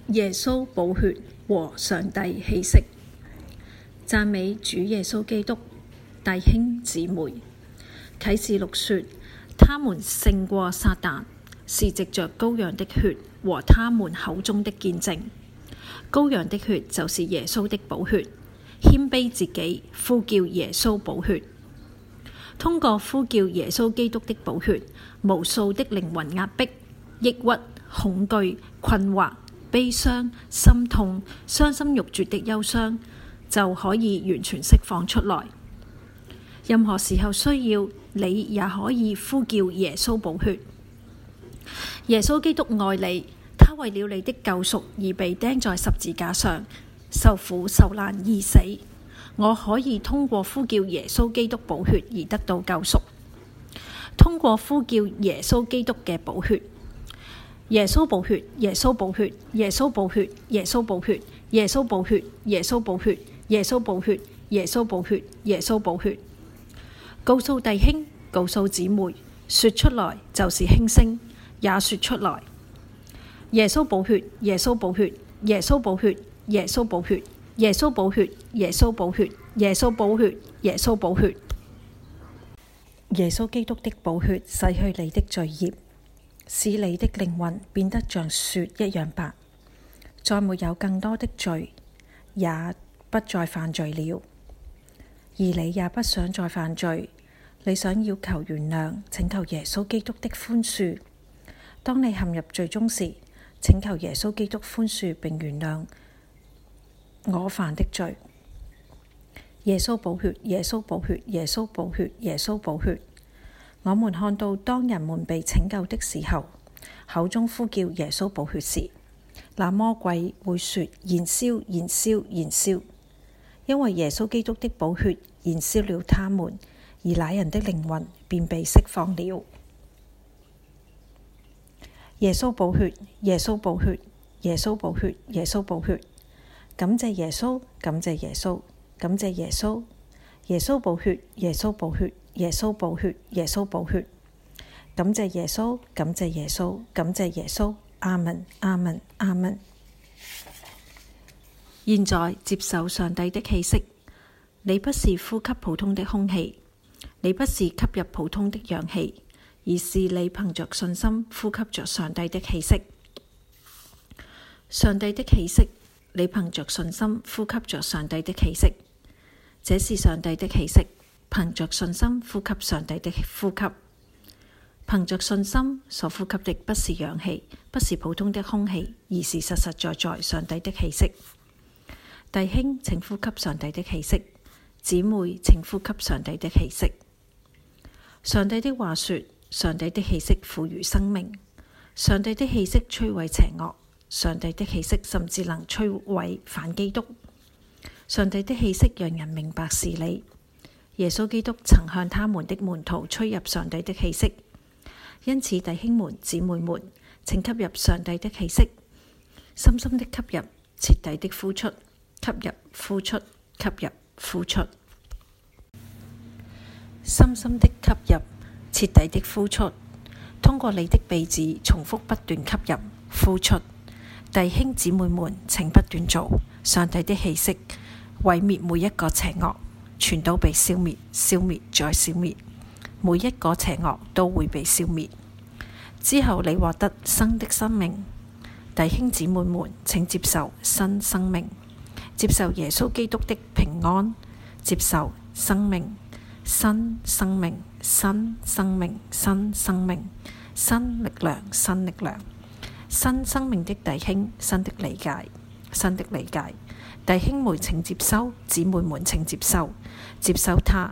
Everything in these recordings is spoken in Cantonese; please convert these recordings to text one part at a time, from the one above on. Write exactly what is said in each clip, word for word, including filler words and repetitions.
耶穌寶血和上帝氣息。讚美主耶穌基督。弟兄姊妹，啟示錄說，他們勝過撒旦，是藉着羔羊的血和他們口中的見證。羔羊的血就是耶穌的寶血，謙卑自己，呼叫耶穌寶血。通過呼叫耶穌基督的寶血，無數的靈魂壓迫、抑鬱、恐懼、困惑、悲傷、心痛、傷心欲絕的憂傷就可以完全釋放出來。任何時候需要，你也可以呼叫耶穌寶血。耶穌基督愛你，他為了你的救贖而被釘在十字架上，受苦受難而死。我可以通過呼叫耶穌基督寶血而得到救贖。通過呼叫耶穌基督嘅寶血，耶穌寶血，耶穌寶血，耶穌寶血，耶穌寶血，耶穌寶血，耶穌寶血，耶穌寶血，耶穌寶血，耶穌寶血。告訴弟兄，告訴姊妹，說出來就是輕聲，也說出來。耶穌寶血，耶穌寶血，耶穌寶血，耶穌寶血，耶穌寶血，耶穌寶血，耶穌寶血，耶穌寶血。耶穌基督的寶血洗去你的罪孽，使你的靈魂變得像雪一樣白，再沒有更多的罪，也不再犯罪了。而你也不想再犯罪，你想要求原諒，請求耶穌基督的寬恕。當你陷入罪中時，請求耶穌基督寬恕並原諒我犯的罪。耶穌寶血，耶穌寶血，耶穌寶血，耶穌寶血。我們看到當人們被拯救的時候，口中呼叫耶穌寶血時，那魔鬼會說燃燒，燃燒，燃燒，因為耶穌基督的寶血燃燒了他們，而那人的靈魂便被釋放了。耶穌寶血，耶穌寶血，耶穌寶血，耶穌寶血。感謝耶穌，感謝耶穌，感謝耶穌。耶穌寶血，耶穌寶血，耶穌寶血，耶穌寶血。感謝耶穌，感謝耶穌，感謝耶穌。阿門，阿門，阿門。現在接受上帝的氣息。你不是呼吸普通的空氣，你不是吸入普通的氧氣，而是你憑着信心呼吸着上帝的氣息。上帝的氣息，你憑着信心呼吸着上帝的氣息。這是上帝的氣息，憑着信心呼吸上帝的呼吸。憑着信心所呼吸的不是氧氣，不是普通的空氣，而是實實在在上帝的氣息。弟兄，請呼吸上帝的氣息；姊妹，請呼吸上帝的氣息。上帝的話說：上帝的氣息賦予生命，上帝的氣息摧毀邪惡，上帝的氣息甚至能摧毀反基督。上帝的氣息讓人明白事理。耶穌基督曾向他們的門徒吹入上帝的氣息，因此弟兄們、姊妹們，請吸入上帝的氣息，深深的吸入，徹底的呼出，吸入、呼出，吸入、呼出，深深的吸入，徹底的呼出。通過你的鼻子重複不斷吸入、呼出。弟兄姊妹們，請不斷做。上帝的氣息毀滅每一個邪惡，全都被消滅、消滅再消滅。每一個邪惡都會被消滅。之後你獲得新的生命。弟兄姊妹們，請接受新生命，接受耶穌基督的平安，接受生命、新生命、新生命、新生命、新力量、新力量、新生命的弟兄，新的理解，新的理解。弟兄們請接收，姊妹們請接收，接收它。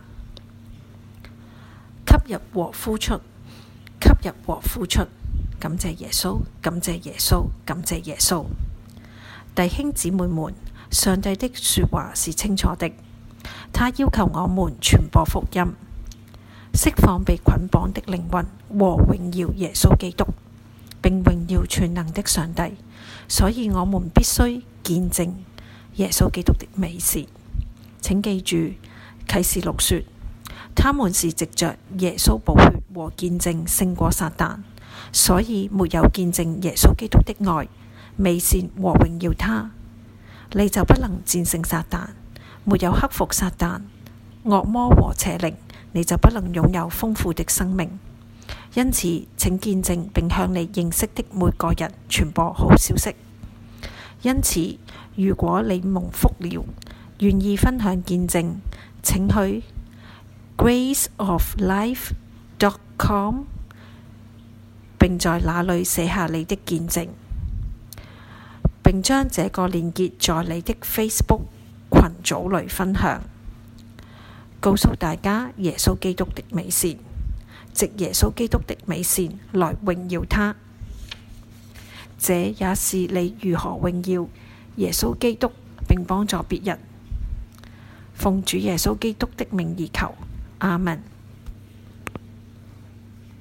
吸入和呼出，吸入和呼出。感謝耶穌，感謝耶穌，感謝耶穌。弟兄姊妹們，上帝的說話是清楚的，他要求我們傳播福音，釋放被捆綁的靈魂和榮耀耶穌基督，並榮耀全能的上帝。所以我們必須見證耶穌基督的美事。請記住，啟示錄說，他們是藉着耶穌寶血和見證勝過撒旦，所以沒有見證耶穌基督的愛， 美善和榮耀他，你就不能戰勝撒旦。沒有克服撒旦、惡魔和邪靈，你就不能擁有豐富的生命。因此，請見證並向你認識的每個人傳播好消息。因此，如果你蒙福了，願意分享見證，請去 grace of life dot com 並在那裡寫下你的見證，並將這個連結在你的 Facebook 群組裡分享，告訴大家耶穌基督的美善，藉耶穌基督的美善來榮耀他。這也是你如何榮耀耶穌基督並幫助別人。奉主耶穌基督的名而求，阿們。